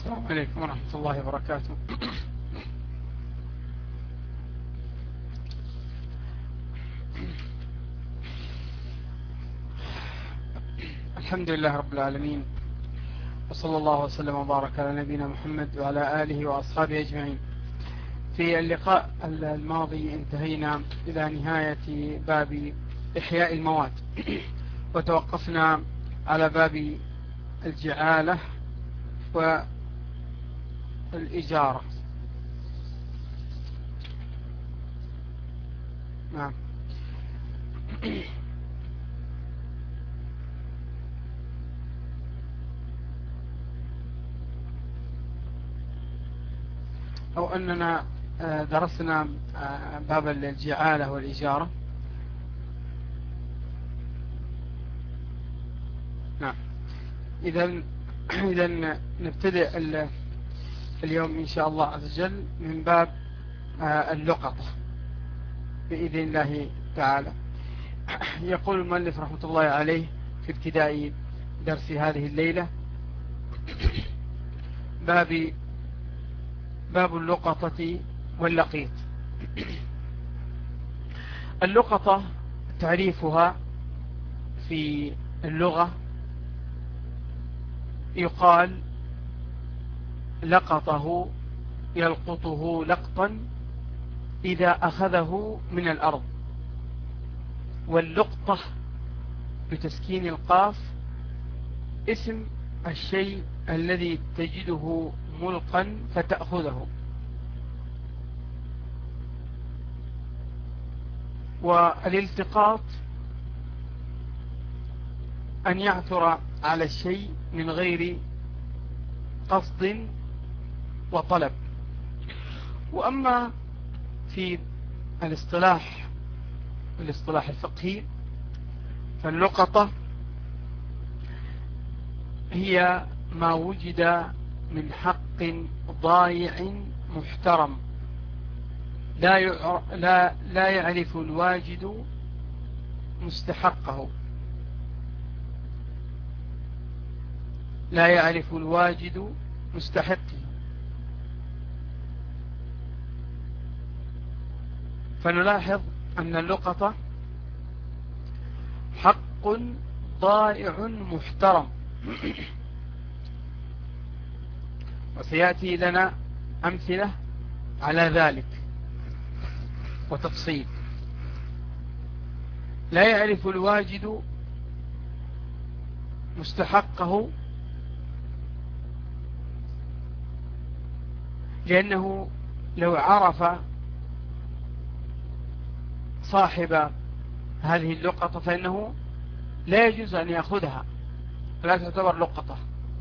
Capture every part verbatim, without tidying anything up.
السلام عليكم ورحمة الله وبركاته. الحمد لله رب العالمين، وصلى الله وسلم وبارك على نبينا محمد وعلى آله وأصحابه أجمعين. في اللقاء الماضي انتهينا إلى نهاية باب إحياء المواد، وتوقفنا على باب الجعالة والإجارة. نعم. أو أننا درسنا باب الجعالة والإجارة. نعم. إذن إذن نبتدئ اليوم إن شاء الله عز وجل من باب اللقطة بإذن الله تعالى. يقول المؤلف رحمة الله عليه في ابتداء درس هذه الليلة: باب باب اللقطة واللقيط. اللقطة تعريفها في اللغة يقال لقطه يلقطه لقطا إذا أخذه من الأرض، واللقطة بتسكين القاف اسم الشيء الذي تجده ملقا فتأخذه. والالتقاط أن يعثر على الشيء من غير قصد وطلب. وأما في الاصطلاح الاصطلاح الفقهي فاللقطة هي ما وجد من حق ضايع محترم لا لا لا يعرف الواجد مستحقه لا يعرف الواجد مستحقه. فنلاحظ أن اللقطة حق ضائع محترم، وسيأتي لنا أمثلة على ذلك وتفصيل. لا يعرف الواجد مستحقه لأنه لو عرف صاحب هذه اللقطة فإنه لا يجوز أن يأخذها، فلا تعتبر لقطة.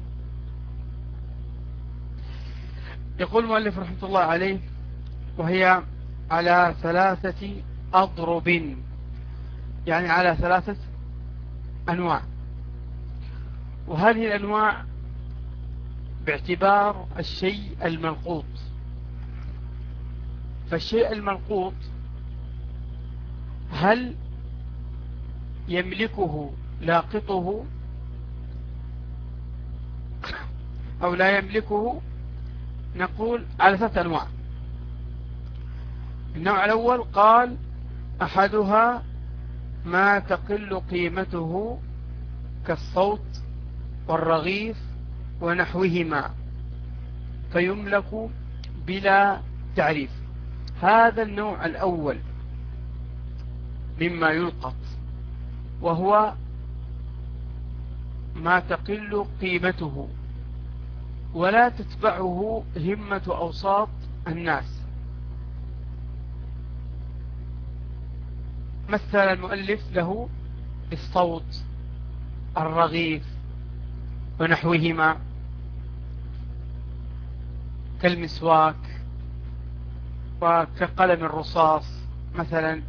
يقول المؤلف رحمة الله عليه: وهي على ثلاثة أضرب، يعني على ثلاثة أنواع. وهذه الأنواع باعتبار الشيء الملقوط. فالشيء الملقوط هل يملكه لاقطه أو لا يملكه؟ نقول على ثلاثة أنواع. النوع الأول قال: أحدها ما تقل قيمته كالصوت والرغيف ونحوهما فيملك بلا تعريف. هذا النوع الأول مما يلقط، وهو ما تقل قيمته ولا تتبعه همة أوساط الناس. مثل المؤلف له بالصوت، الرغيف ونحوهما كالمسواك وكقلم الرصاص مثلا.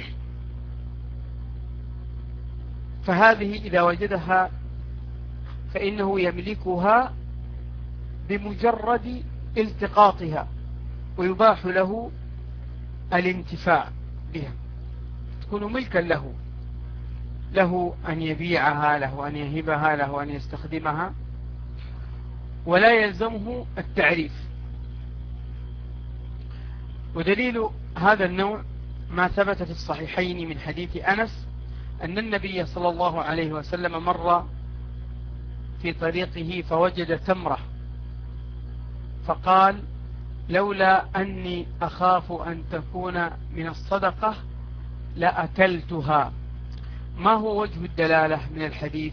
فهذه إذا وجدها فإنه يملكها بمجرد التقاطها، ويباح له الانتفاع بها، تكون ملكا له له أن يبيعها، له أن يهبها، له أن يستخدمها. ولا يلزمه التعريف. ودليل هذا النوع ما ثبت في الصحيحين من حديث أنس أن النبي صلى الله عليه وسلم مر في طريقه فوجد تمرة فقال لولا أني أخاف أن تكون من الصدقة لأكلتها. ما هو وجه الدلالة من الحديث؟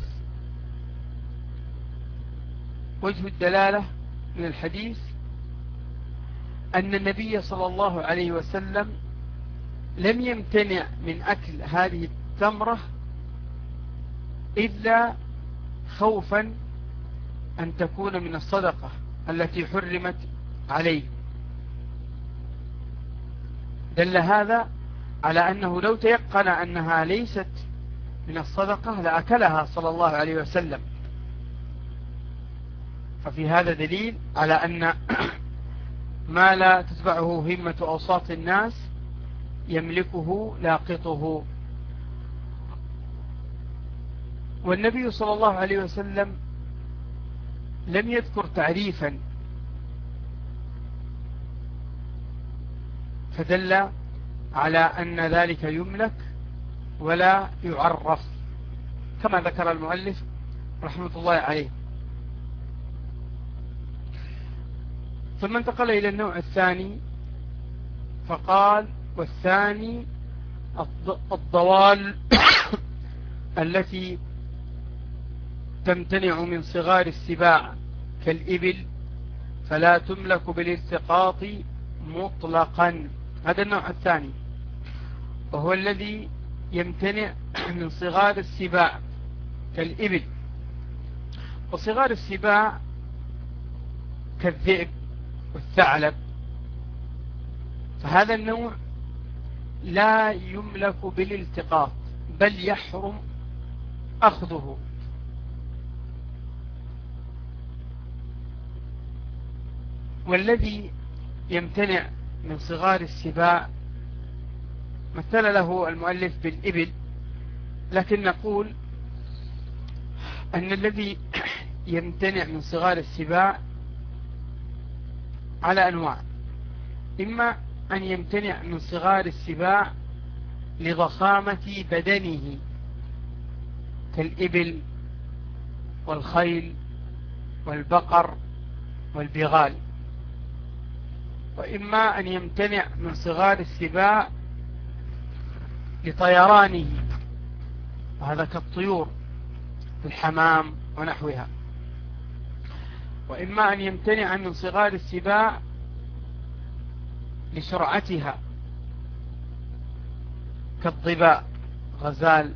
وجه الدلالة من الحديث أن النبي صلى الله عليه وسلم لم يمتنع من أكل هذه التمرة إلا خوفا أن تكون من الصدقة التي حرمت عليه. دل هذا على أنه لو تيقن أنها ليست من الصدقة لأكلها صلى الله عليه وسلم. ففي هذا دليل على أن ما لا تتبعه همة أوساط الناس يملكه لاقطه. والنبي صلى الله عليه وسلم لم يذكر تعريفا فدل على أن ذلك يملك ولا يعرف كما ذكر المؤلف رحمة الله عليه. ثم انتقل إلى النوع الثاني فقال والثاني الضوال التي تمتنع من صغار السباع كالإبل فلا تملك بالالتقاط مطلقا. هذا النوع الثاني وهو الذي يمتنع من صغار السباع كالإبل. وصغار السباع كالذئب والثعلب. فهذا النوع لا يملك بالالتقاط بل يحرم أخذه. والذي يمتنع من صغار السباع مثل له المؤلف بالإبل، لكن نقول أن الذي يمتنع من صغار السباع على أنواع. إما أن يمتنع من صغار السباع لضخامة بدنه كالإبل والخيل والبقر والبغال. وإما أن يمتنع من صغار السباع لطيرانه وهذا كالطيور الحمام ونحوها. وإما أن يمتنع من صغار السباع لسرعتها كالضباء غزال.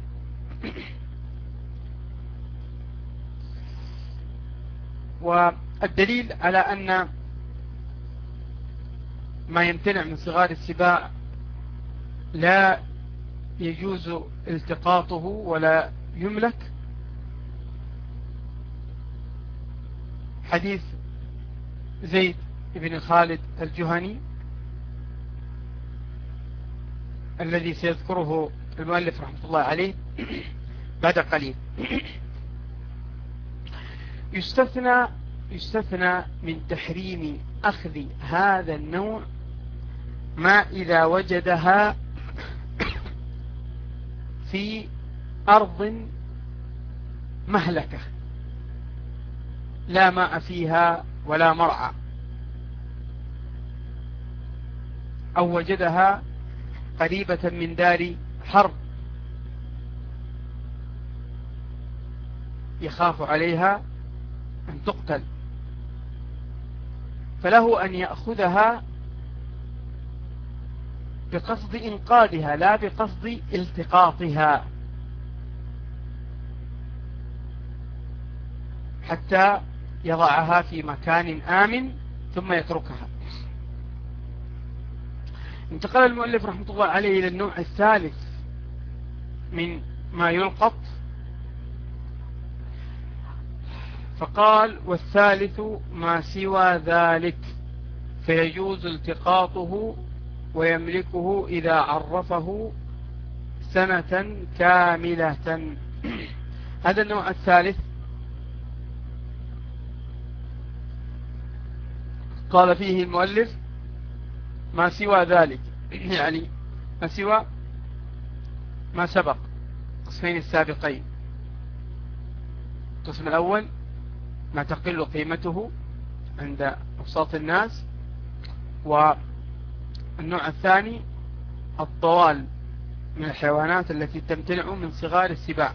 والدليل على أن ما يمتنع من صغار السباع لا يجوز التقاطه ولا يملك حديث زيد بن خالد الجهني الذي سيذكره المؤلف رحمة الله عليه بعد قليل. يستثنى يستثنى من تحريم أخذ هذا النوع ما إذا وجدها في أرض مهلكة لا ماء فيها ولا مرعى، أو وجدها قريبة من دار حرب يخاف عليها أن تقتل، فله أن يأخذها بقصد إنقاذها لا بقصد التقاطها حتى يضعها في مكان آمن ثم يتركها. انتقل المؤلف رحمة الله عليه إلى النوع الثالث من ما يلقط فقال والثالث ما سوى ذلك فيجوز التقاطه ويملكه إذا عرفه سنة كاملة. هذا النوع الثالث قال فيه المؤلف ما سوى ذلك، يعني ما سوى ما سبق القسمين السابقين. القسم الأول ما تقل قيمته عند أوساط الناس، والنوع الثاني الضوال من الحيوانات التي تمتنع من صغار السباع.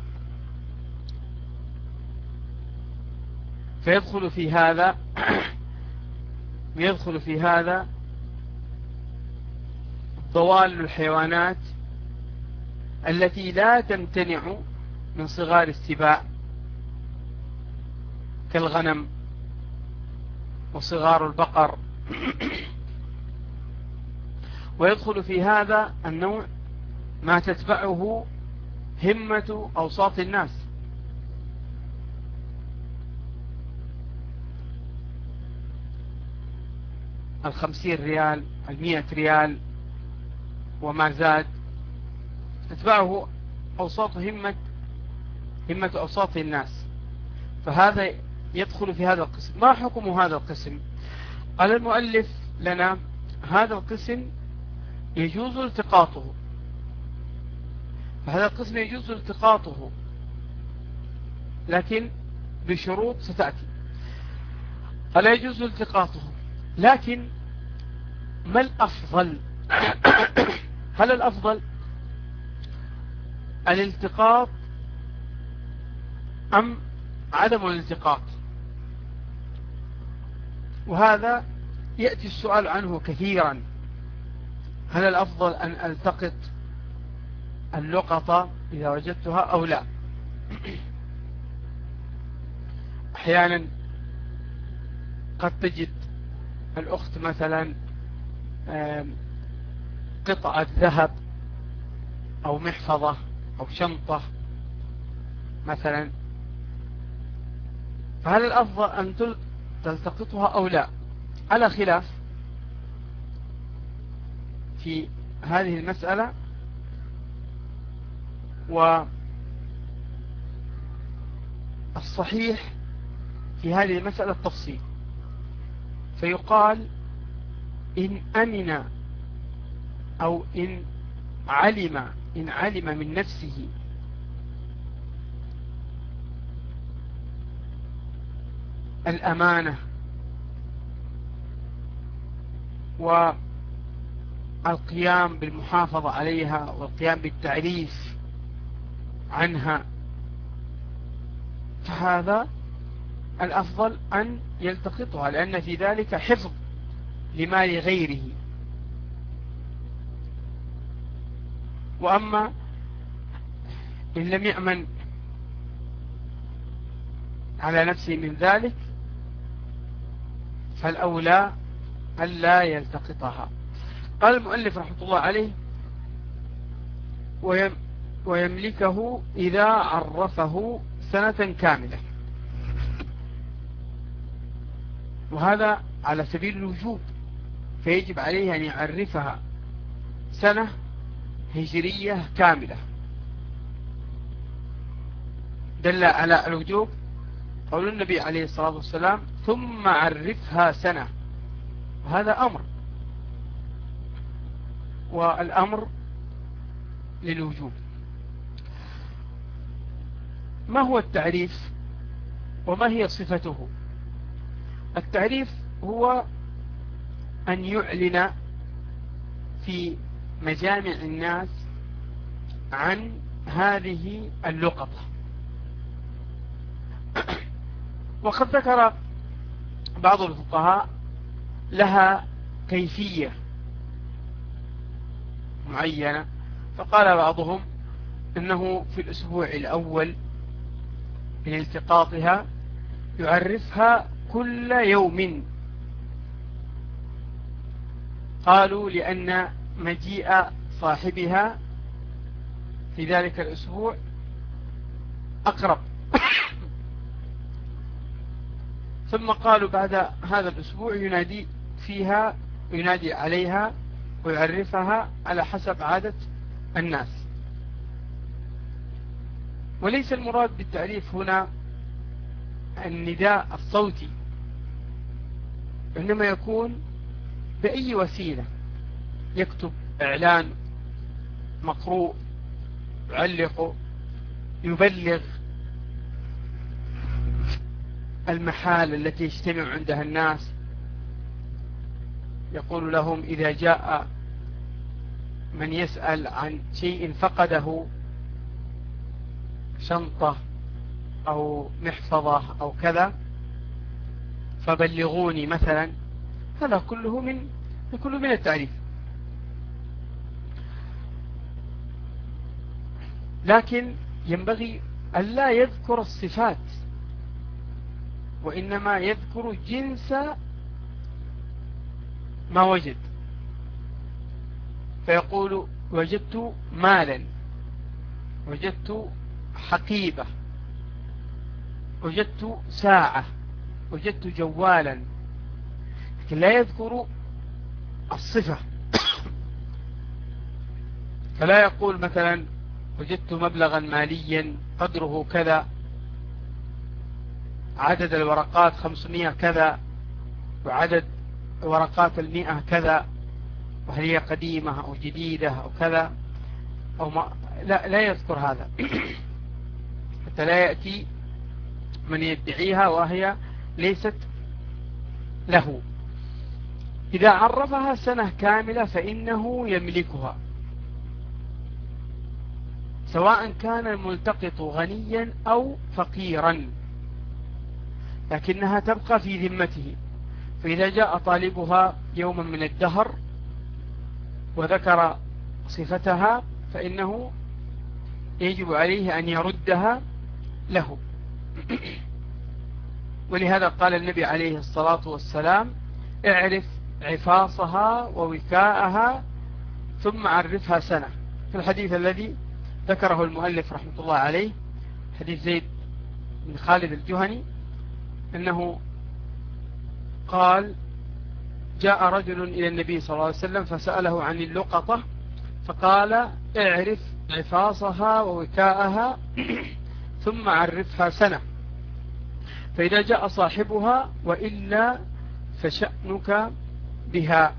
فيدخل في هذا يدخل في هذا ضوال الحيوانات التي لا تمتنع من صغار السباع كالغنم وصغار البقر. ويدخل في هذا النوع ما تتبعه همة أوساط الناس، الخمسين ريال، المئة ريال وما زاد، تتبعه أوساط همة همة أوساط الناس. فهذا يدخل في هذا القسم. ما حكم هذا القسم؟ قال المؤلف لنا هذا القسم يجوز التقاطه. فهذا القسم يجوز التقاطه لكن بشروط ستأتي. قال يجوز التقاطه، لكن ما الأفضل؟ هل الأفضل الالتقاط أم عدم الالتقاط؟ وهذا يأتي السؤال عنه كثيرا. هل الأفضل أن ألتقط اللقطة إذا وجدتها أو لا؟ أحيانا قد تجد الأخت مثلا قطعة ذهب أو محفظة أو شنطة مثلا، فهل الأفضل أن تلتقطها أو لا؟ على خلاف في هذه المسألة، والصحيح في هذه المسألة التفصيل. فيقال إن أمن أو إن علم إن علم من نفسه الأمانة والقيام بالمحافظة عليها والقيام بالتعريف عنها، فهذا الأفضل أن يلتقطها، لأن في ذلك حفظ لمال غيره. وأما إن لم يأمن على نفسه من ذلك فالأولى ألا يلتقطها. قال المؤلف رحمة الله عليه ويملكه إذا عرفه سنة كاملة. وهذا على سبيل الوجوب، فيجب عليه أن يعرفها سنة هجرية كاملة. دل على الوجوب قول النبي عليه الصلاة والسلام ثم عرفها سنة، وهذا أمر، والأمر للوجوب. ما هو التعريف وما هي صفته؟ التعريف هو أن يعلن في مجامع الناس عن هذه اللقطة. وقد ذكر بعض الفقهاء لها كيفية معينة، فقال بعضهم إنه في الأسبوع الأول من التقاطها يعرفها كل يوم. قالوا لأن مجيء صاحبها في ذلك الأسبوع أقرب. ثم قالوا بعد هذا الأسبوع ينادي فيها ينادي عليها ويعرفها على حسب عادة الناس. وليس المراد بالتعريف هنا النداء الصوتي، إنما يكون بأي وسيلة، يكتب إعلان مقروء، يعلق، يبلغ المحال التي يجتمع عندها الناس، يقول لهم إذا جاء من يسأل عن شيء فقده، شنطة أو محفظة أو كذا، فبلغوني مثلا. هذا كله من كله من التعريف. لكن ينبغي ألا يذكر الصفات، وإنما يذكر جنس ما وجد، فيقول وجدت مالا، وجدت حقيبة، وجدت ساعة، وجدت جوالا، لكن لا يذكر الصفة. فلا يقول مثلا وجدت مبلغا ماليا قدره كذا، عدد الورقات خمسمائة كذا، وعدد ورقات المئة كذا، وهل هي قديمة أو جديدة أو كذا أو ما. لا, لا يذكر هذا حتى لا يأتي من يدعيها وهي ليست له. إذا عرفها سنة كاملة فإنه يملكها، سواء كان الملتقط غنيا أو فقيرا، لكنها تبقى في ذمته. فإذا جاء طالبها يوما من الدهر وذكر صفتها فإنه يجب عليه أن يردها له. ولهذا قال النبي عليه الصلاة والسلام اعرف عفاصها ووكاءها ثم عرفها سنة، في الحديث الذي ذكره المؤلف رحمة الله عليه، حديث زيد بن خالد الجهني، أنه قال جاء رجل إلى النبي صلى الله عليه وسلم فسأله عن اللقطة، فقال اعرف عفاصها ووكاءها ثم عرفها سنة، فإذا جاء صاحبها وإلا فشأنك بها.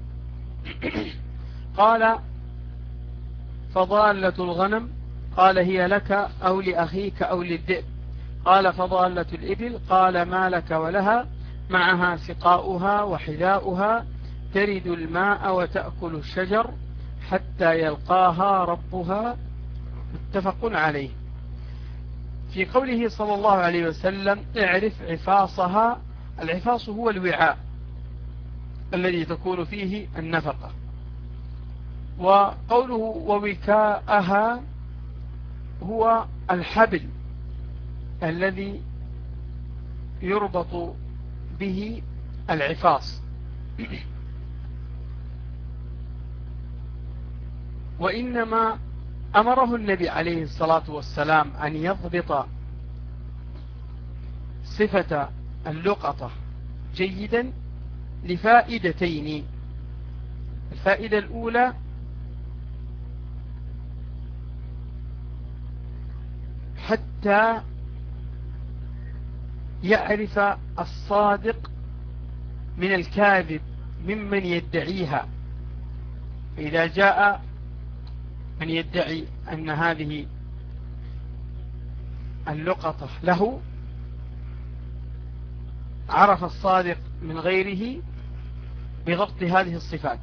قال فضالة الغنم، قال هي لك أو لأخيك أو للذئب. قال فضالة الإبل، قال ما لك ولها، معها سقاؤها وحذاؤها، ترد الماء وتأكل الشجر حتى يلقاها ربها. متفق عليه. في قوله صلى الله عليه وسلم اعرف عفاصها، العفاص هو الوعاء الذي تكون فيه النفقة، وقوله ووكاءها هو الحبل الذي يربط به العفاص. وإنما أمره النبي عليه الصلاة والسلام أن يضبط صفة اللقطة جيدا لفائدتين. الفائدة الأولى حتى يعرف الصادق من الكاذب ممن يدعيها. فإذا جاء من يدعي أن هذه اللقطة له، عرف الصادق من غيره بضبط هذه الصفات.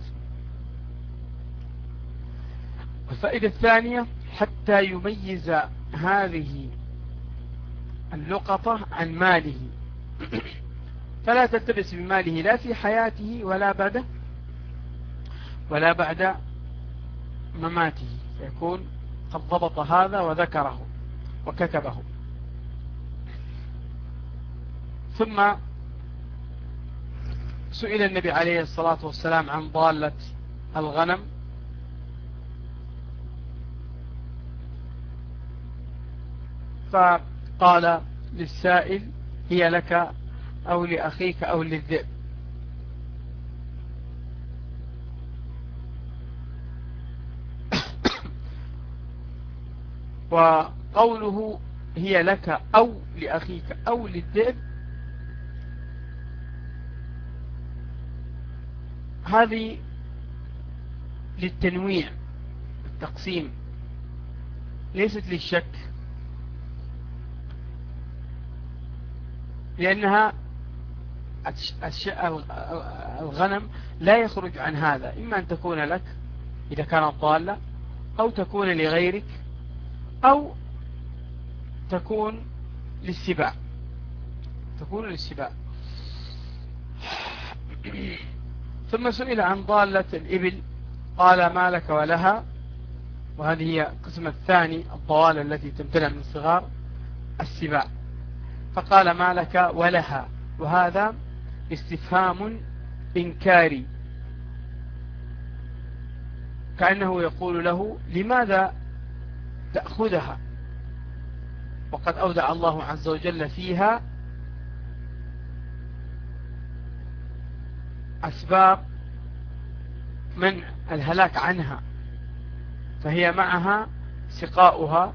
والفائدة الثانية حتى يميز هذه اللقطة عن ماله، فلا تلتبس بماله لا في حياته ولا بعد ولا بعد مماته، يكون قد ضبط هذا وذكره وكتبه. ثم سئل النبي عليه الصلاة والسلام عن ضالة الغنم، فقال للسائل هي لك أو لأخيك أو للذئب. وقوله هي لك أو لأخيك أو للذئب هذه للتنويع التقسيم، ليست للشك، لأنها الغنم لا يخرج عن هذا، إما أن تكون لك إذا كانت ضالة، أو تكون لغيرك، أو تكون للسباع تكون للسباع ثم سئل عن ضالة الإبل قال ما لك ولها، وهذه هي القسم الثاني، الضوالة التي تمتنع من صغار السباع، فقال ما لك ولها، وهذا استفهام إنكاري، كأنه يقول له لماذا تأخذها وقد أودع الله عز وجل فيها أسباب منع الهلاك عنها، فهي معها سقاؤها،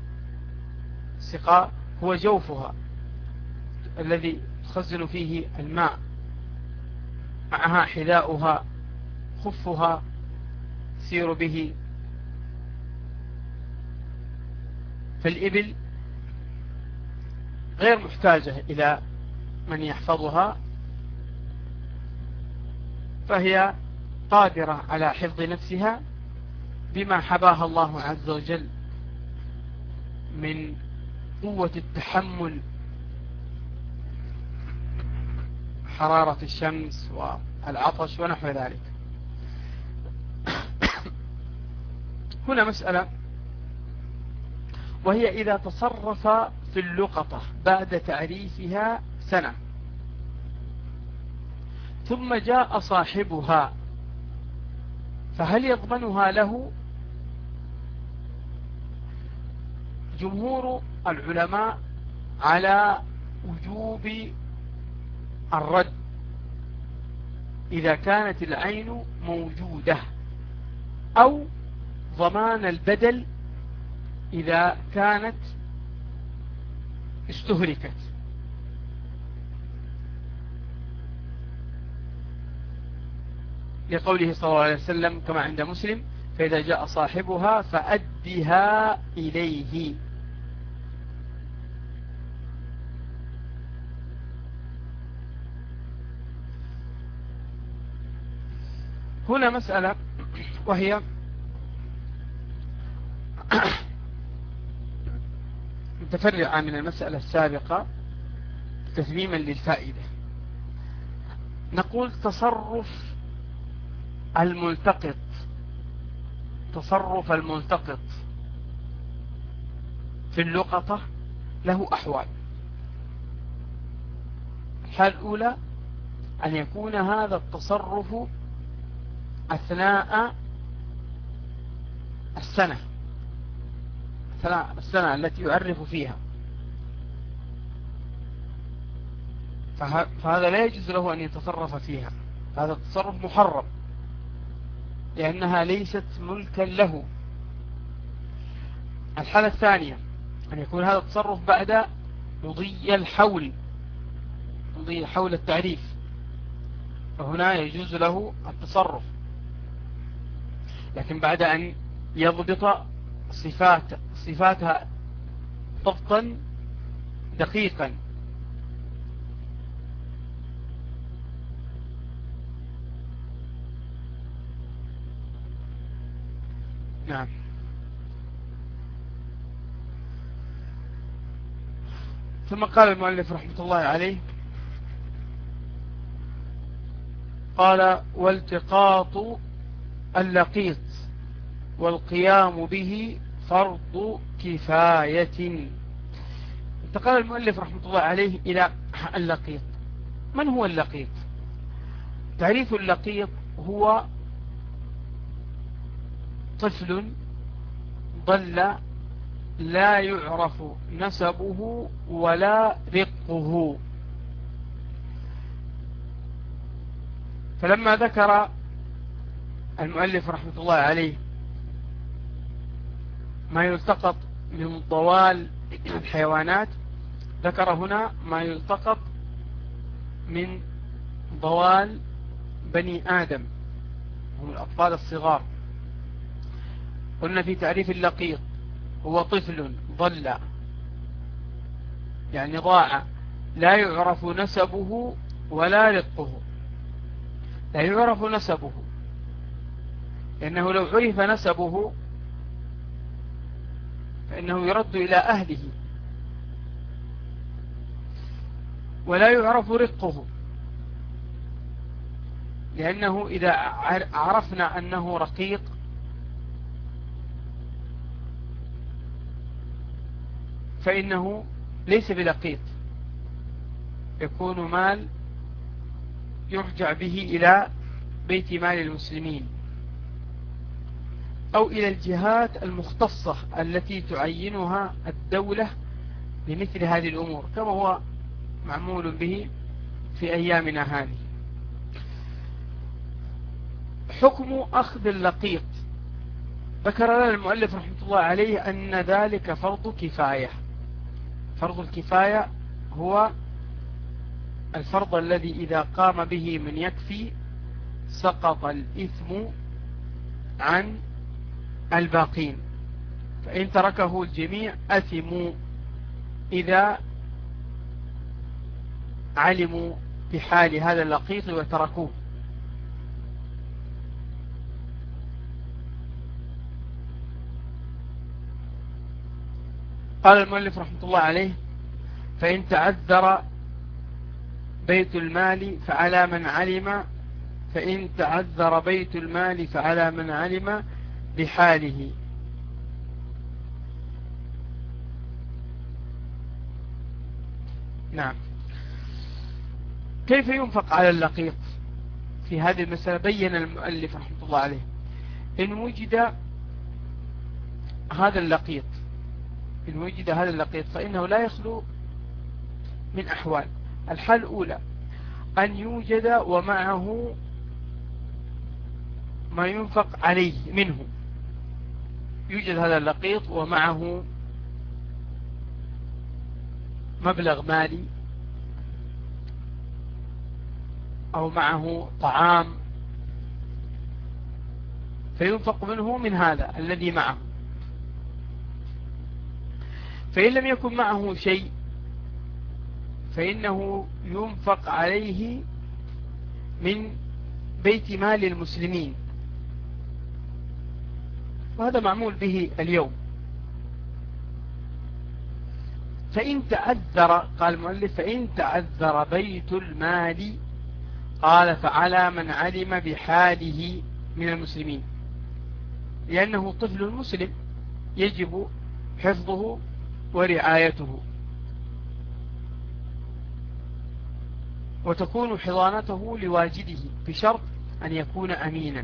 سقاء هو جوفها الذي تخزن فيه الماء، معها حذاؤها، خفها تسير به. فالإبل غير محتاجة إلى من يحفظها، فهي قادرة على حفظ نفسها بما حباها الله عز وجل من قوة التحمل حرارة الشمس والعطش ونحو ذلك. هنا مسألة، وهي إذا تصرف في اللقطة بعد تعريفها سنة ثم جاء صاحبها، فهل يضمنها له؟ جمهور العلماء على وجوب الرد إذا كانت العين موجودة، أو ضمان البدل إذا كانت استهلكت. لقوله صلى الله عليه وسلم كما عند مسلم فإذا جاء صاحبها فأدها إليه. هنا مسألة وهي متفرعة من المسألة السابقة تتميما للفائدة. نقول تصرف الملتقط تصرف الملتقط في اللقطة له أحوال. الحال الأولى أن يكون هذا التصرف أثناء السنة السنة التي يعرف فيها، فهذا لا يجوز له أن يتصرف فيها، هذا التصرف محرم لأنها ليست ملكا له. الحالة الثانية أن يكون هذا التصرف بعد مضي الحول مضي حول التعريف، فهنا يجوز له التصرف، لكن بعد أن يضبط صفات صفاتها ضبطا دقيقا. نعم. ثم قال المؤلف رحمة الله عليه قال والتقاط اللقيط والقيام به فرض كفاية. انتقل المؤلف رحمة الله عليه إلى اللقيط. من هو اللقيط؟ تعريف اللقيط هو طفل ضل لا يعرف نسبه ولا رقه. فلما ذكر المؤلف رحمة الله عليه ما يلتقط من ضوال الحيوانات، ذكر هنا ما يلتقط من ضوال بني آدم هم الأطفال الصغار. قلنا في تعريف اللقيط: هو طفل ضل يعني ضاع، لا يعرف نسبه ولا رقه. لا يعرف نسبه لأنه لو عرف نسبه فإنه يرد إلى أهله، ولا يعرف رقه لأنه إذا عرفنا أنه رقيق فإنه ليس بلقيط، يكون مال يرجع به إلى بيت مال المسلمين أو إلى الجهات المختصة التي تعينها الدولة لمثل هذه الأمور، كما هو معمول به في أيامنا هذه. حكم أخذ اللقيط: ذكر لنا المؤلف رحمة الله عليه أن ذلك فرض كفاية. فرض الكفاية هو الفرض الذي إذا قام به من يكفي سقط الإثم عن الباقين، فإن تركه الجميع أثموا إذا علموا بحال هذا اللقيط وتركوه. قال المؤلف رحمة الله عليه: فإن تعذر بيت المال فعلى من علم فإن تعذر بيت المال فعلى من علم بحاله. نعم. كيف ينفق على اللقيط؟ في هذه المسألة بين المؤلف رحمة الله عليه: إن وجد هذا اللقيط إن وجد هذا اللقيط فإنه لا يخلو من أحوال. الحال الأولى أن يوجد ومعه ما ينفق عليه منه، يوجد هذا اللقيط ومعه مبلغ مالي أو معه طعام فينفق منه من هذا الذي معه. فإن لم يكن معه شيء فإنه ينفق عليه من بيت مال المسلمين، وهذا معمول به اليوم. فإن تعذر، قال المؤلف: فإن تعذر بيت المال، قال فعلى من علم بحاله من المسلمين، لأنه طفل مسلم يجب حفظه ورعايته، وتكون حضانته لواجده بشرط أن يكون أمينا.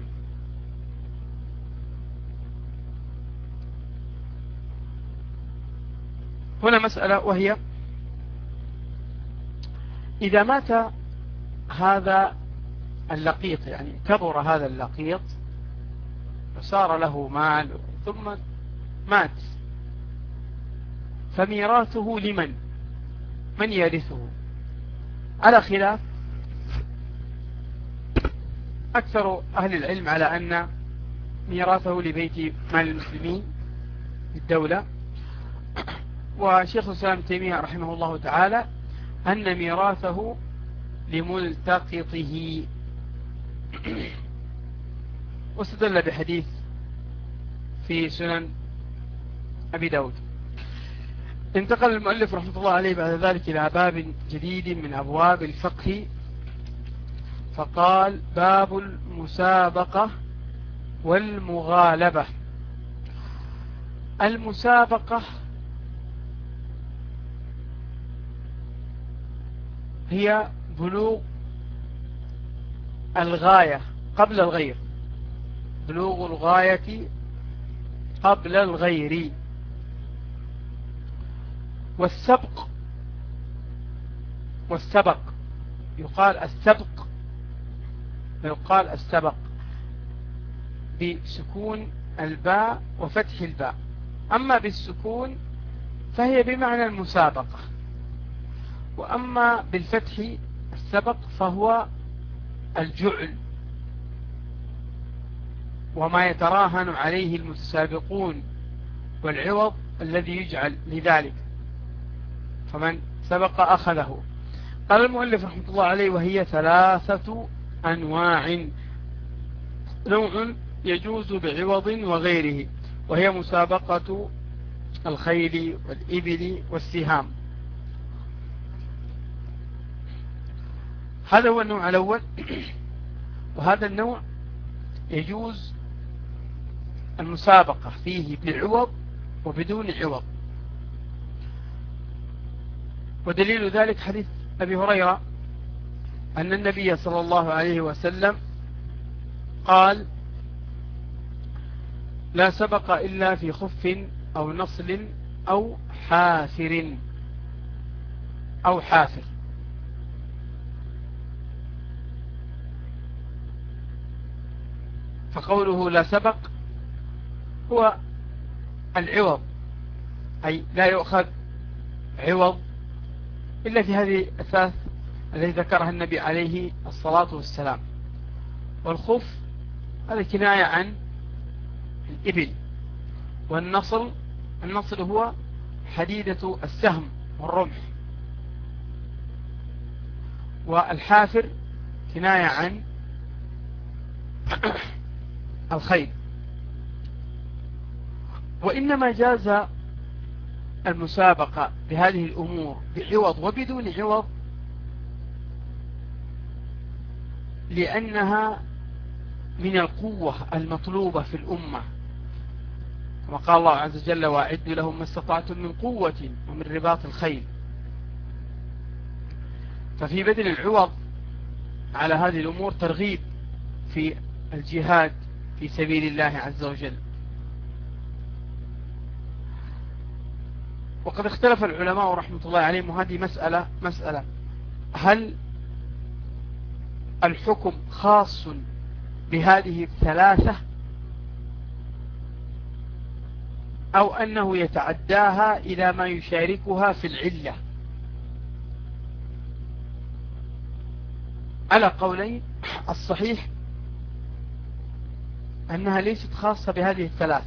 هنا مسألة، وهي إذا مات هذا اللقيط، يعني كبر هذا اللقيط وصار له مال ثم مات، فميراثه لمن؟ من يرثه؟ على خلاف أكثر أهل العلم على أن ميراثه لبيت مال المسلمين الدولة، وشيخ الإسلام ابن تيمية رحمه الله تعالى أن ميراثه لملتقطه، واستدل بحديث في سنن أبي داود. انتقل المؤلف رحمه الله عليه بعد ذلك إلى باب جديد من أبواب الفقه، فقال: باب المسابقة والمغالبة. المسابقة هي بلوغ الغاية قبل الغير، بلوغ الغاية قبل الغير. والسبق والسبق يقال السبق ويقال السبق بسكون الباء وفتح الباء، أما بالسكون فهي بمعنى المسابقة، وأما بالفتح السبق فهو الجعل. وما يتراهن عليه المتسابقون، والعوض الذي يجعل لذلك، فمن سبق أخذه. قال المؤلف رحمة الله عليه: وهي ثلاثة أنواع. نوع يجوز بعوض وغيره، وهي مسابقة الخيل والإبل والسهام. هذا هو النوع الأول. وهذا النوع يجوز المسابقة فيه بعوض وبدون عوض. ودليل ذلك حديث أبي هريرة أن النبي صلى الله عليه وسلم قال: لا سبق إلا في خف أو نصل أو حافر أو حافر. فقوله لا سبق هو العوض، أي لا يؤخذ عوض إلا في هذه الثلاث التي ذكرها النبي عليه الصلاة والسلام. والخف هذا كناية عن الإبل. والنصل، النصل هو حديدة السهم والرمح. والحافر كناية عن الخيل. وإنما جاز المسابقة بهذه الأمور بعوض وبدون عوض لأنها من القوة المطلوبة في الأمة، كما قال الله عز وجل: وأعدوا لهم ما استطعتم من قوة ومن رباط الخيل. ففي بذل العوض على هذه الأمور ترغيب في الجهاد في سبيل الله عز وجل. وقد اختلف العلماء رحمة الله عليهم، وهذه مسألة مسألة هل الحكم خاص بهذه الثلاثة أو أنه يتعداها إلى ما يشاركها في العلة؟ على قولين. الصحيح أنها ليست خاصة بهذه الثلاث،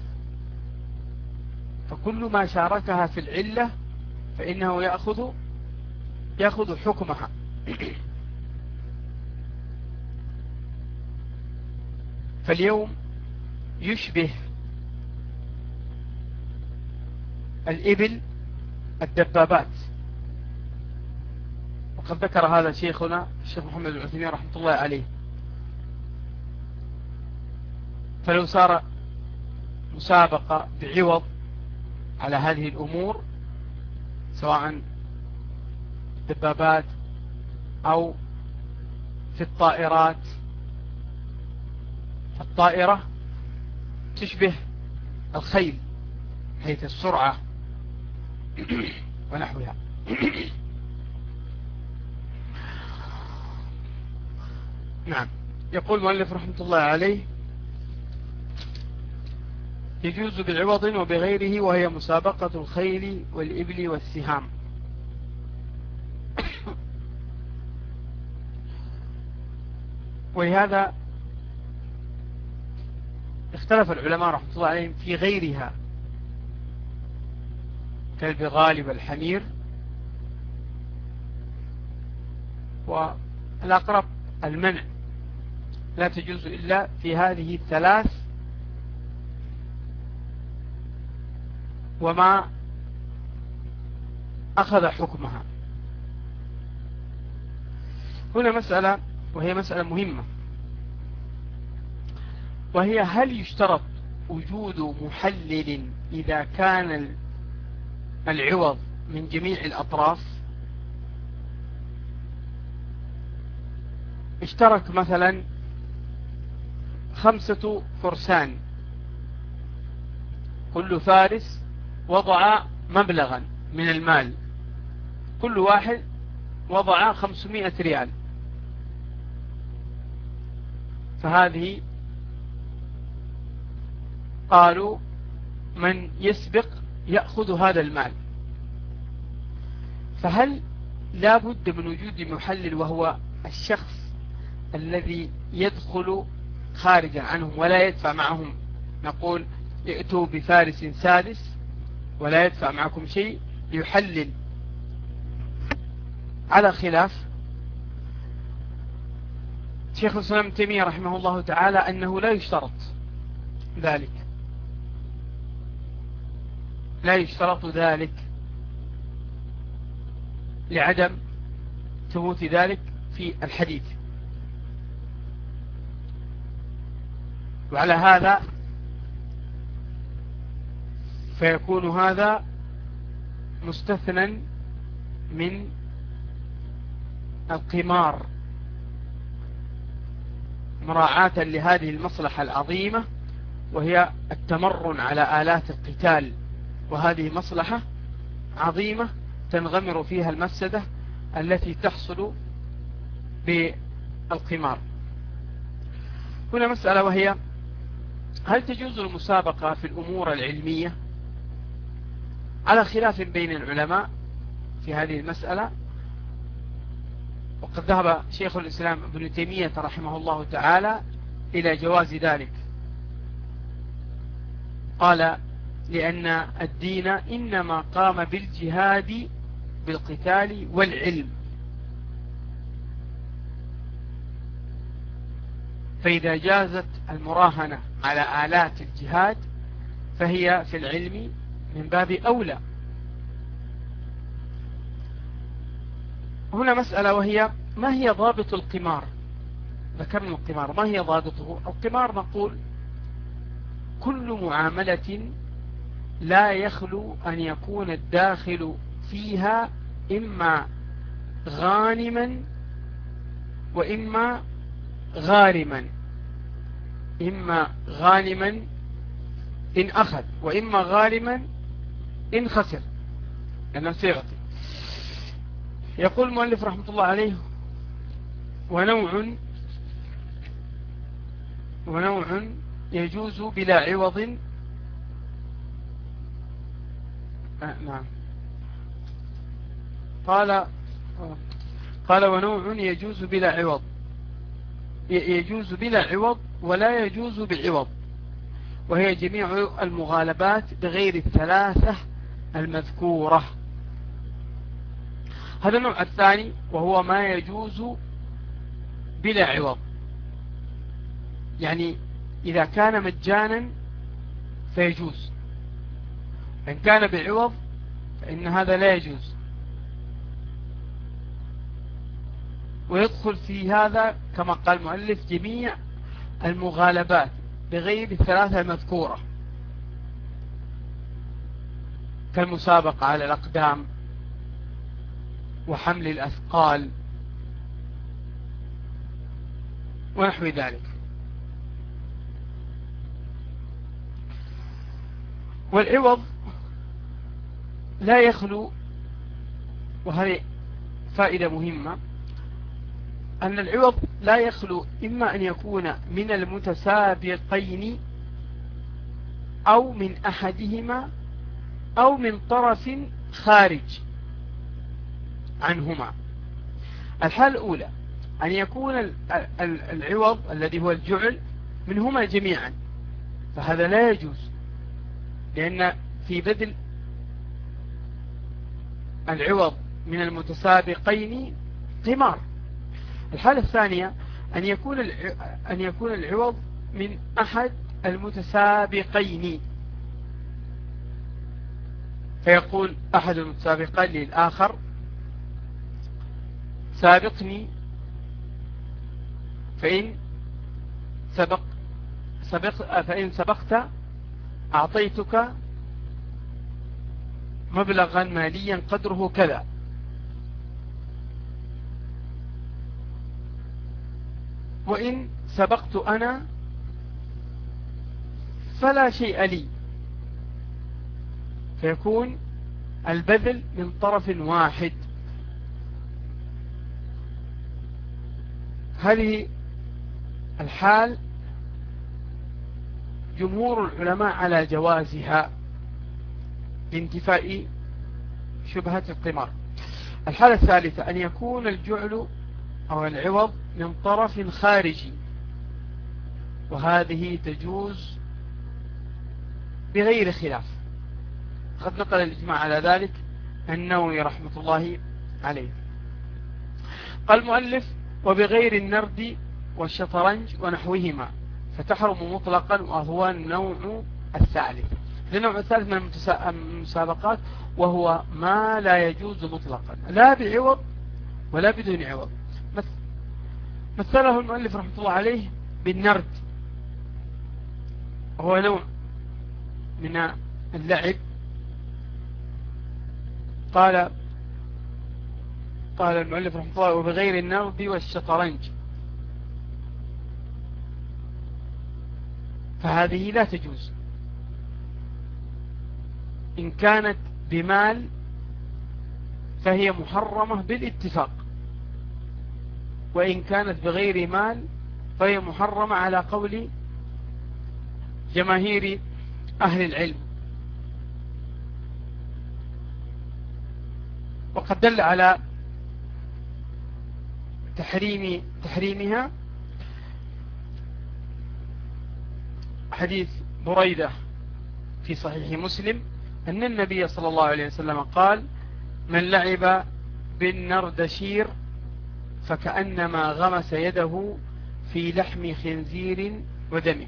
فكل ما شاركها في العلة فإنه يأخذ يأخذ حكمها. فاليوم يشبه الإبل الدبابات، وقد ذكر هذا شيخنا الشيخ محمد بن عثيمين رحمة الله عليه. فلو صار مسابقة بعوض على هذه الأمور، سواء دبابات أو في الطائرات، فالطائرة تشبه الخيل حيث السرعة ونحوها. نعم. يقول المؤلف رحمة الله عليه: يجوز بعوض وبغيره، وهي مسابقة الخيل والإبل والسهام. ولهذا اختلف العلماء رحمة الله عليهم في غيرها كالبغال والحمير. والأقرب المنع، لا تجوز إلا في هذه الثلاث وما أخذ حكمها. هنا مسألة، وهي مسألة مهمة، وهي: هل يشترط وجود محلل إذا كان العوض من جميع الأطراف؟ اشترك مثلا خمسة فرسان، كل فارس وضع مبلغا من المال، كل واحد وضع خمسمائة ريال، فهذه قالوا من يسبق يأخذ هذا المال. فهل لا بد من وجود محلل، وهو الشخص الذي يدخل خارجا عنهم ولا يدفع معهم، نقول ائتوا بفارس سادس ولا يدفع معكم شيء ليحلل، على خلاف شيخ الإسلام ابن تيمية رحمه الله تعالى أنه لا يشترط ذلك، لا يشترط ذلك لعدم ثبوت ذلك في الحديث. وعلى هذا فيكون هذا مستثنى من القمار مراعاة لهذه المصلحة العظيمة وهي التمرن على آلات القتال، وهذه مصلحة عظيمة تنغمر فيها المفسدة التي تحصل بالقمار. هنا مسألة وهي هل تجوز المسابقة في الأمور العلمية؟ على خلاف بين العلماء في هذه المسألة، وقد ذهب شيخ الإسلام ابن تيمية رحمه الله تعالى إلى جواز ذلك. قال لأن الدين إنما قام بالجهاد بالقتال والعلم، فإذا جازت المراهنة على آلات الجهاد فهي في العلم من باب أولى. هنا مسألة وهي ما هي ضابط القمار؟ ذكرنا القمار، ما هي ضابطه؟ القمار نقول كل معاملة لا يخلو أن يكون الداخل فيها إما غانما وإما غارما، إما غانما إن أخذ وإما غارما إن خسر، لأنه سيغطي. يقول المؤلف رحمة الله عليه ونوع ونوع يجوز بلا عوض. آه نعم قال قال ونوع يجوز بلا عوض، يجوز بلا عوض ولا يجوز بعوض، وهي جميع المغالبات بغير الثلاثة المذكورة. هذا النوع الثاني وهو ما يجوز بلا عوض، يعني إذا كان مجانا فيجوز، إن كان بعوض فإن هذا لا يجوز. ويدخل في هذا كما قال المؤلف جميع المغالبات بغير الثلاثة المذكورة، كالمسابقة على الأقدام وحمل الأثقال ونحو ذلك. والعوض لا يخلو، وهذه فائدة مهمة، أن العوض لا يخلو إما أن يكون من المتسابقين أو من أحدهما أو من طرف خارج عنهما. الحالة الأولى أن يكون العوض الذي هو الجعل منهما جميعا، فهذا لا يجوز، لأن في بذل العوض من المتسابقين قمار. الحالة الثانية أن يكون أن يكون العوض من أحد المتسابقين، فيقول أحد المتسابقين للآخر سابقني، فإن سبق سبق فإن سبقت أعطيتك مبلغا ماليا قدره كذا، وإن سبقت أنا فلا شيء لي، فيكون البذل من طرف واحد. هذه الحال جمهور العلماء على جوازها لانتفاء شبهة القمار. الحالة الثالثة أن يكون الجعل أو العوض من طرف خارجي، وهذه تجوز بغير خلاف. قد نقل الإجماع على ذلك النووي رحمة الله عليه. قال المؤلف: وبغير النرد والشطرنج ونحوهما فتحرم مطلقا، وهو النوع الثالث. النوع الثالث من المسابقات، وهو ما لا يجوز مطلقا لا بعوض ولا بدون عوض. مثله المؤلف رحمة الله عليه بالنرد، هو نوع من اللعب. قال قال المؤلف رحمه الله: وبغير النرد والشطرنج، فهذه لا تجوز. إن كانت بمال فهي محرمة بالاتفاق، وإن كانت بغير مال فهي محرمة على قول جماهير أهل العلم. وقد دل على تحريم تحريمها حديث بريدة في صحيح مسلم أن النبي صلى الله عليه وسلم قال: من لعب بالنردشير فكأنما غمس يده في لحم خنزير ودمه.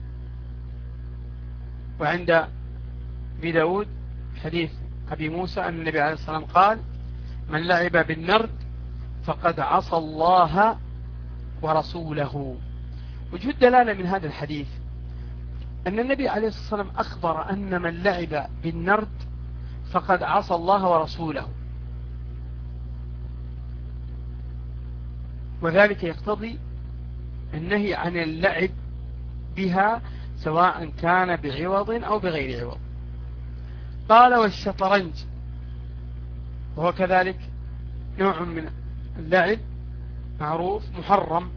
وعند أبي داود حديث أبي موسى أن النبي عليه الصلاة والسلام قال: من لعب بالنرد فقد عصى الله ورسوله. وجه الدلالة من هذا الحديث أن النبي عليه الصلاة والسلام أخبر أن من لعب بالنرد فقد عصى الله ورسوله، وذلك يقتضي النهي عن اللعب بها سواء كان بعوض أو بغير عوض. قال: والشطرنج، وهو كذلك نوع من اللعب معروف محرم،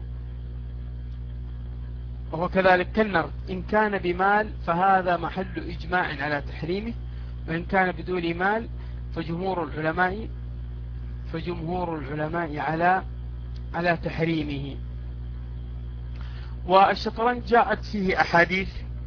وهو كذلك كالنرد. إن كان بمال فهذا محل إجماع على تحريمه، وإن كان بدون مال فجمهور العلماء فجمهور العلماء على على تحريمه. والشطرنج جاءت فيه أحاديث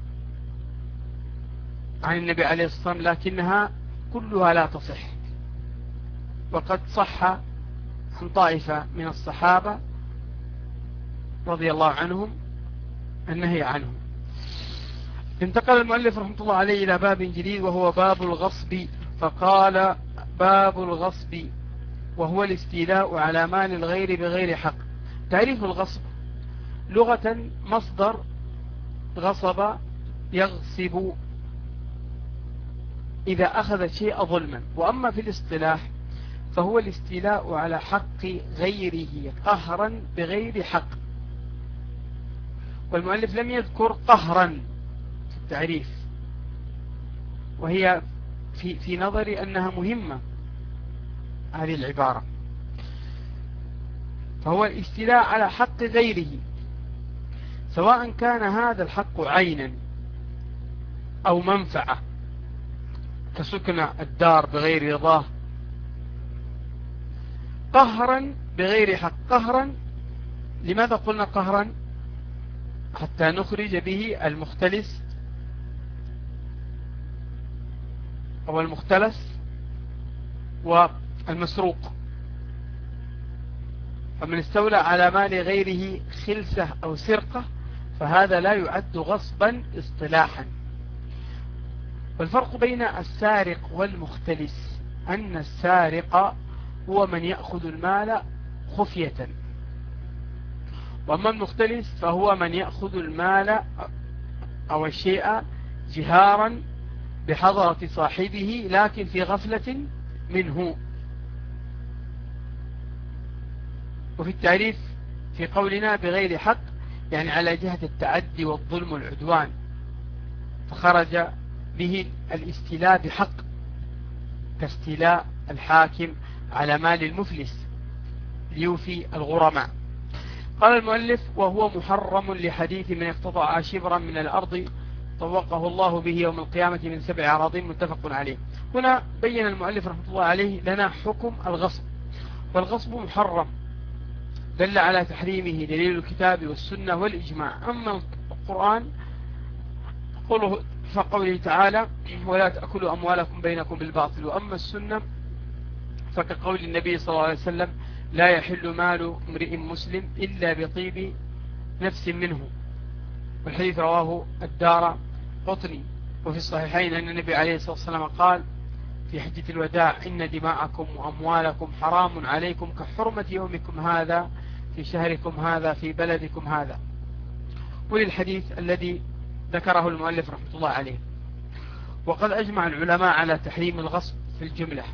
عن النبي عليه الصلاة والسلام لكنها كلها لا تصح، وقد صح عن طائفة من الصحابة رضي الله عنهم النهي عنهم. انتقل المؤلف رحمة الله عليه إلى باب جديد، وهو باب الغصب. فقال: باب الغصب وهو الاستيلاء على مال الغير بغير حق. تعريف الغصب: لغة مصدر غصب يغصب إذا أخذ شيء ظلما، وأما في الاصطلاح فهو الاستيلاء على حق غيره قهرا بغير حق. والمؤلف لم يذكر قهرا في التعريف، وهي في, في نظري أنها مهمة هذه العبارة. فهو الاستيلاء على حق غيره سواء كان هذا الحق عينا أو منفعة، كسكن الدار بغير رضاه، قهرا بغير حق. قهرا، لماذا قلنا قهرا؟ حتى نخرج به المختلس أو المختلس والمسروق. فمن استولى على مال غيره خلسة أو سرقة فهذا لا يعد غصبا اصطلاحا. والفرق بين السارق والمختلس أن السارق هو من يأخذ المال خفية، وأما المختلس فهو من يأخذ المال أو الشيء جهارا بحضرة صاحبه لكن في غفلة منه. وفي التعريف في قولنا بغير حق يعني على جهة التعدي والظلم والعدوان، فخرج به الاستيلاء بحق كاستيلاء الحاكم على مال المفلس ليوفي الغرماء. قال المؤلف: وهو محرم لحديث من اقتطع شبرا من الأرض طوقه الله به يوم القيامة من سبع أراضين متفق عليه. هنا بين المؤلف رحمه الله عليه لنا حكم الغصب، والغصب محرم دل على تحريمه دليل الكتاب والسنة والإجماع. أما القرآن قوله فقوله تعالى ولا تأكلوا أموالكم بينكم بالباطل. وأما السنة فكقول النبي صلى الله عليه وسلم لا يحل مال امرئ مسلم إلا بطيب نفس منه، والحديث رواه الدار قطني. وفي الصحيحين أن النبي عليه الصلاة والسلام قال في حجة الوداع إن دماءكم وأموالكم حرام عليكم كحرمة يومكم هذا في شهركم هذا في بلدكم هذا. وللحديث الذي ذكره المؤلف رحمة الله عليه. وقد أجمع العلماء على تحريم الغصب في الجملة،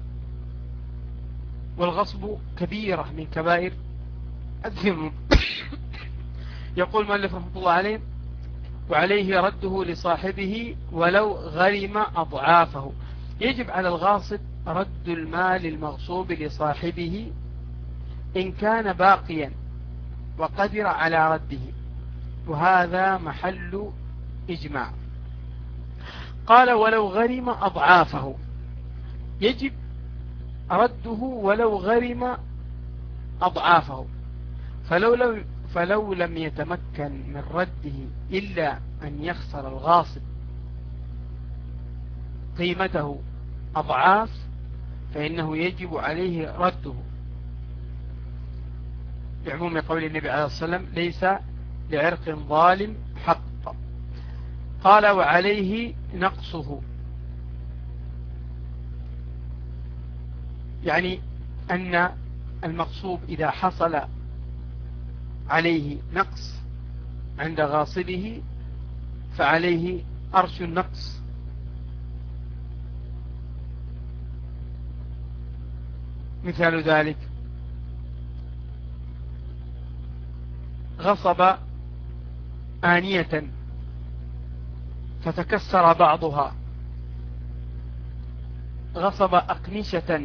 والغصب كبيرة من كبائر الذنوب. يقول المؤلف رحمة الله عليه وعليه رده لصاحبه ولو غرم أضعافه. يجب على الغاصب رد المال المغصوب لصاحبه إن كان باقيا وقدر على رده، وهذا محل إجماع. قال ولو غرم أضعافه، يجب رده ولو غرم أضعافه، فلو, لو فلو لم يتمكن من رده إلا أن يخسر الغاصب قيمته أضعاف فإنه يجب عليه رده، بعموم قول النبي عليه الصلاة والسلام ليس لعرق ظالم حق. قال وعليه نقصه، يعني أن المغصوب إذا حصل عليه نقص عند غاصبه فعليه أرش النقص. مثال ذلك غصب آنية فتكسر بعضها، غصب أقنشة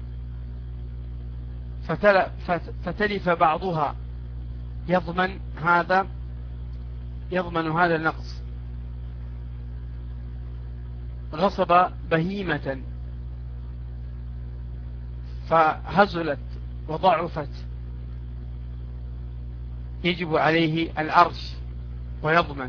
فتلف بعضها، يضمن هذا يضمن هذا النقص. غصب بهيمة فهزلت وضعفت، يجب عليه العرش ويضمن.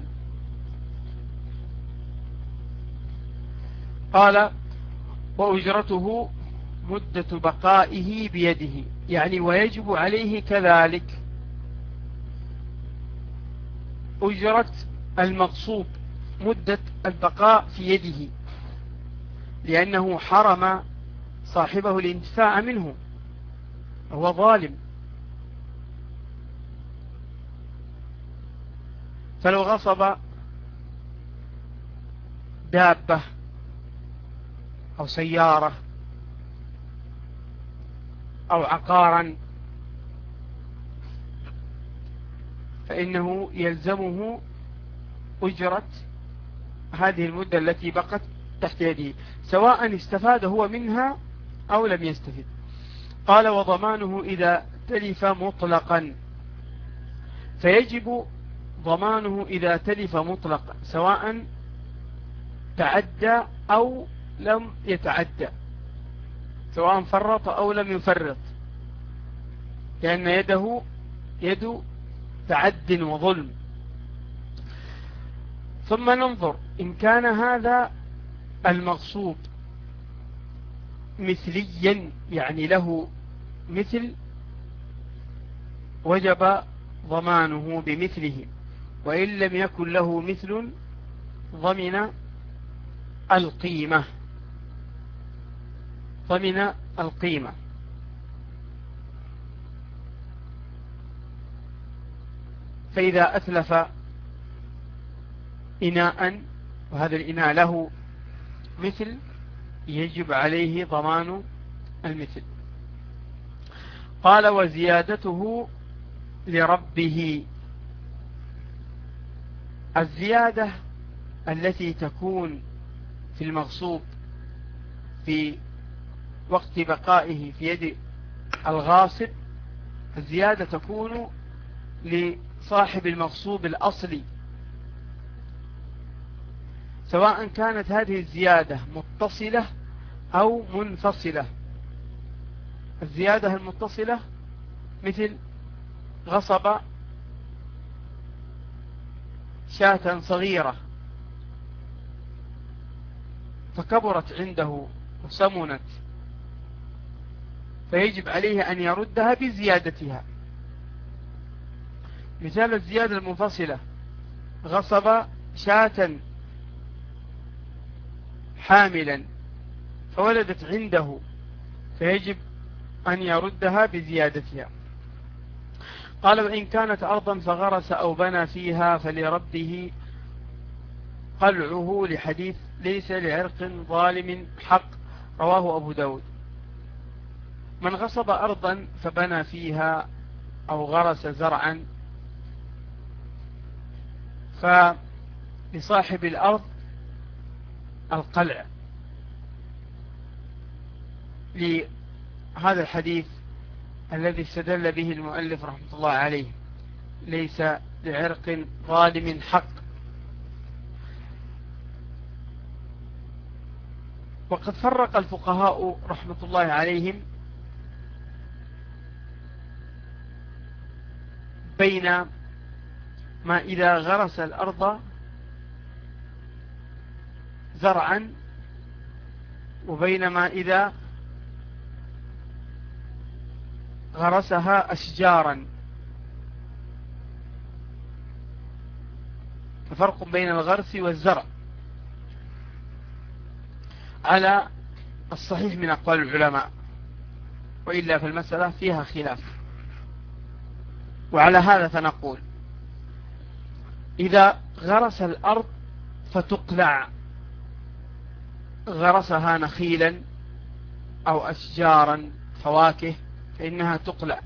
قال وأجرته مدة بقائه بيده، يعني ويجب عليه كذلك أجرة المغصوب مدة البقاء في يده، لأنه حرم صاحبه الانتفاع منه، هو ظالم. فلو غصب دابة أو سيارة أو عقارا فإنه يلزمه أجرة هذه المدة التي بقت تحت يده، سواء استفاد هو منها أو لم يستفد. قال وضمانه إذا تلف مطلقا، فيجب ضمانه إذا تلف مطلقا سواء تعدى أو لم يتعدى، سواء فرط أو لم يفرط، لأن يده يد تعد وظلم. ثم ننظر إن كان هذا المغصوب مثليا، يعني له مثل، وجب ضمانه بمثله، وإن لم يكن له مثل ضمن القيمة ضمن القيمة. فإذا أتلف إناء وهذا الإناء له مثل يجب عليه ضمان المثل. قال وزيادته لربه، الزيادة التي تكون في المغصوب في وقت بقائه في يد الغاصب، الزيادة تكون لصاحب المغصوب الأصلي، سواء كانت هذه الزيادة متصلة أو منفصلة. الزيادة المتصلة مثل غصب شاة صغيرة فكبرت عنده وسمنت، فيجب عليه أن يردها بزيادتها. مثال الزيادة المنفصلة: غصب شاة حاملا فولدت عنده، فيجب أن يردها بزيادتها. قال: وإن كانت أرضا فغرس أو بنى فيها فلربه قلعه، لحديث ليس لعرق ظالم حق، رواه أبو داود. من غصب أرضا فبنى فيها أو غرس زرعا فلصاحب الأرض القلع، لهذا الحديث الذي استدل به المؤلف رحمة الله عليه: ليس لعرق ظالم حق. وقد فرق الفقهاء رحمة الله عليهم بين ما إذا غرس الأرض زرعا وبين ما إذا غرسها أشجارا. ففرق بين الغرس والزرع على الصحيح من أقوال العلماء، وإلا في المسألة فيها خلاف. وعلى هذا فنقول: إذا غرس الأرض فتقلع، غرسها نخيلا أو أشجارا فواكه فإنها تقلع.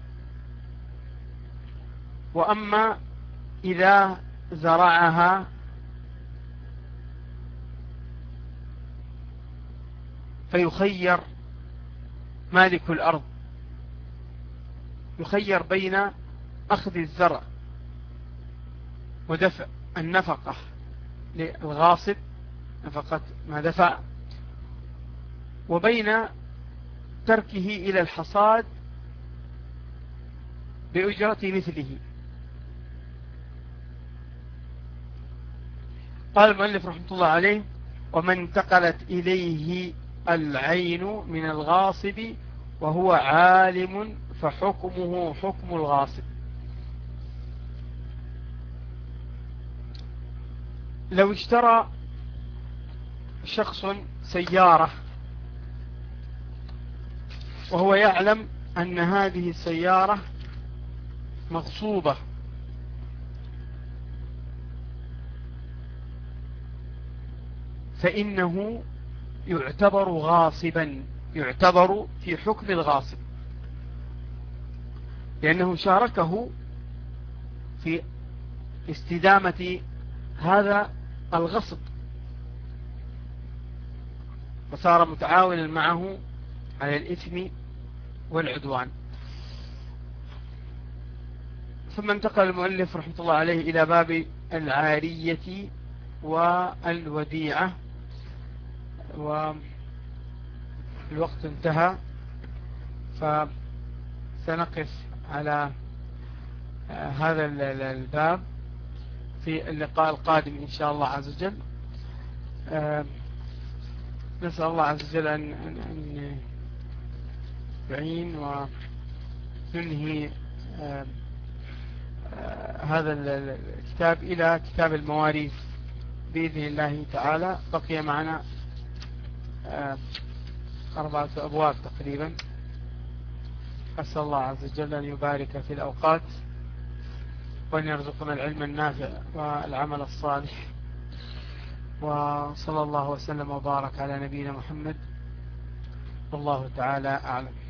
وأما إذا زرعها فيخير مالك الأرض، يخير بين أخذ الزرع ودفع النفقة للغاصب، نفقة ما دفع، وبين تركه إلى الحصاد بأجرة مثله. قال المؤلف رحمة الله عليه: ومن انتقلت إليه العين من الغاصب وهو عالم فحكمه حكم الغاصب. لو اشترى شخص سيارة وهو يعلم أن هذه السيارة مغصوبة، فإنه يعتبر غاصبا، يعتبر في حكم الغاصب، لأنه شاركه في استدامة هذا الغصب وصار متعاونا معه على الإثم والعدوان. ثم انتقل المؤلف رحمة الله عليه إلى باب العارية والوديعة، والوقت انتهى، فسنقف على هذا الباب في اللقاء القادم إن شاء الله عز وجل. نسأل الله عز وجل أن, أن يعين وننهي هذا الكتاب إلى كتاب المواريث بإذن الله تعالى. بقي معنا أربعة أبواب تقريبا. أسأل الله عز وجل أن يبارك في الأوقات وأن يرزقنا العلم النافع والعمل الصالح، وصلى الله وسلم وبارك على نبينا محمد، والله تعالى أعلم.